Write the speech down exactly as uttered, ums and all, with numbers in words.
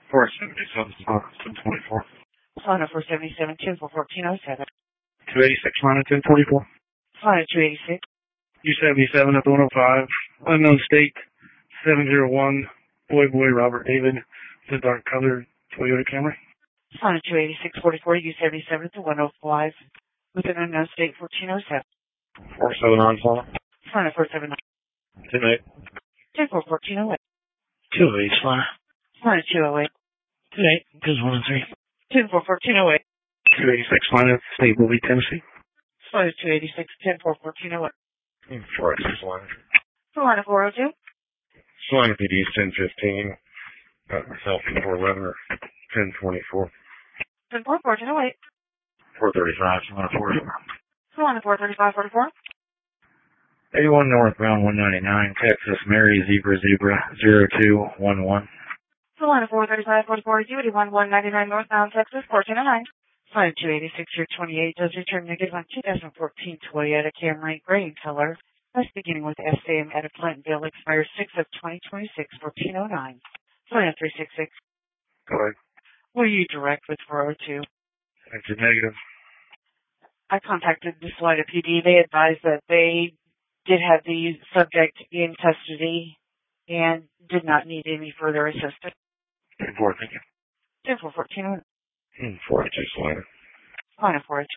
four seventy-seven, ten twenty-four. Solana four seventy-seven, ten four fourteen oh seven. two eighty-six, line ten twenty-four. Solana two eighty-six. U seventy-seven at the one oh five. Unknown state, seven oh one. Boy, boy, Robert David. The dark colored Toyota Camry. Solana two eighty-six forty-four, U seventy-seven at the one oh five. With an unknown state, fourteen oh seven. four seven nine, Solana. Solana four seven nine. ten eight. ten four fourteen oh eight. two eight, Solana. Solana two oh eight. two eight, goes one and three. ten four fourteen oh eight. two eighty-six, line State Louis, Tennessee. Solana two eighty-six, ten four fourteen oh eight. four eighty-six, Solana. Solana four oh two. Solana P D is ten fifteen. Uh, myself, four eleven, ten twenty-four. ten four fourteen oh eight. four thirty-five, Solana four. Solana four thirty-five forty-four. eighty-one northbound, one ninety-nine, Texas, Mary, Zebra, Zebra, zero two one one. Solana four thirty-five forty-four, U eighty-one, one ninety-nine northbound, Texas, fourteen oh nine. Solana two eighty-six, year twenty-eight, does return negative on two thousand fourteen Toyota Camry, gray in color. That's beginning with S A M at a Clintonville, expires six of twenty twenty-six, fourteen oh nine. Solana three sixty-six. Go ahead. Were you direct with four oh two? That's a negative. I contacted the Salida P D. They advised that they did have the subject in custody and did not need any further assistance. ten four, thank you. ten four fourteen. four eighty-two, Solana. Solana four oh two.